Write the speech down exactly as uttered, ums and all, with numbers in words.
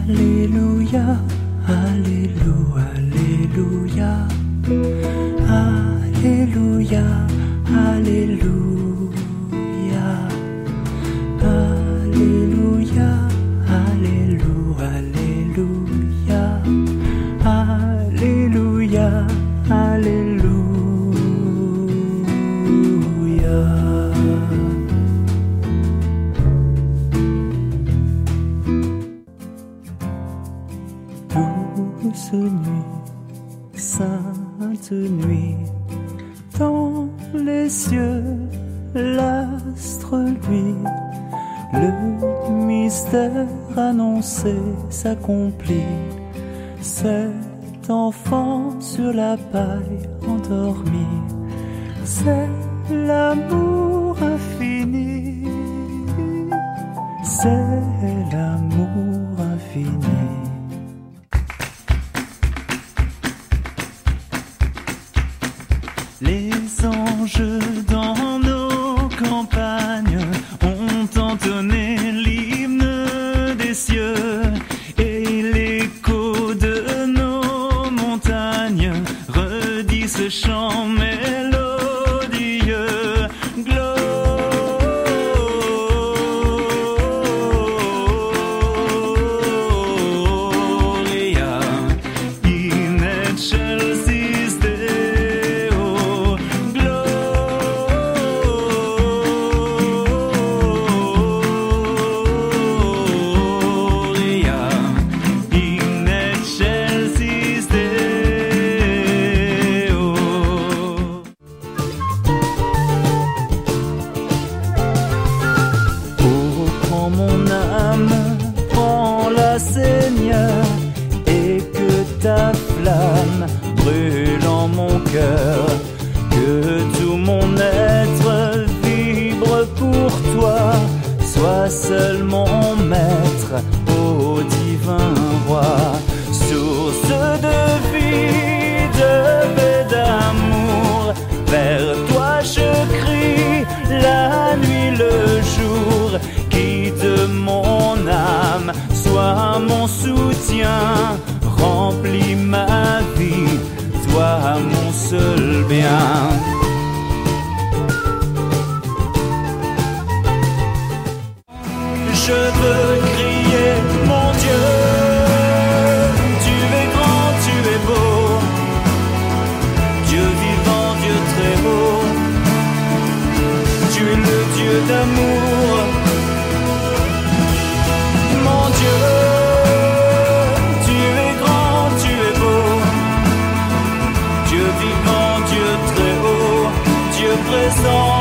Alléluia, Alléluia, Alléluia, Alléluia, Alléluia, Alléluia, Alléluia, Alléluia, Alléluia. Douce nuit, sainte nuit, dans les cieux l'astre luit, le mystère annoncé s'accomplit. Cet enfant sur la paille endormi, c'est l'amour infini, c'est l'amour infini. Les anges dans nos campagnes ont entonné l'hymne des cieux, et l'écho de nos montagnes redit ce chant mélodieux. Gloria in excelsis Deo. Gloria in excelsis Deo. Oh, prends mon âme, prends-la Seigneur, et que ta flamme brûle en mon cœur, que tout mon être vibre pour toi, sois seul mon maître, ô divin roi, source de vie, de paix, d'amour, vers toi je crie, la nuit, le jour, guide mon âme, sois mon soutien, remplis ma vie, toi mon seul bien. Je veux crier mon Dieu, tu es grand, tu es beau, Dieu vivant, Dieu très beau, tu es le Dieu d'amour. Mon Dieu, tu es grand, tu es beau, Dieu vivant, Dieu très haut, Dieu présent.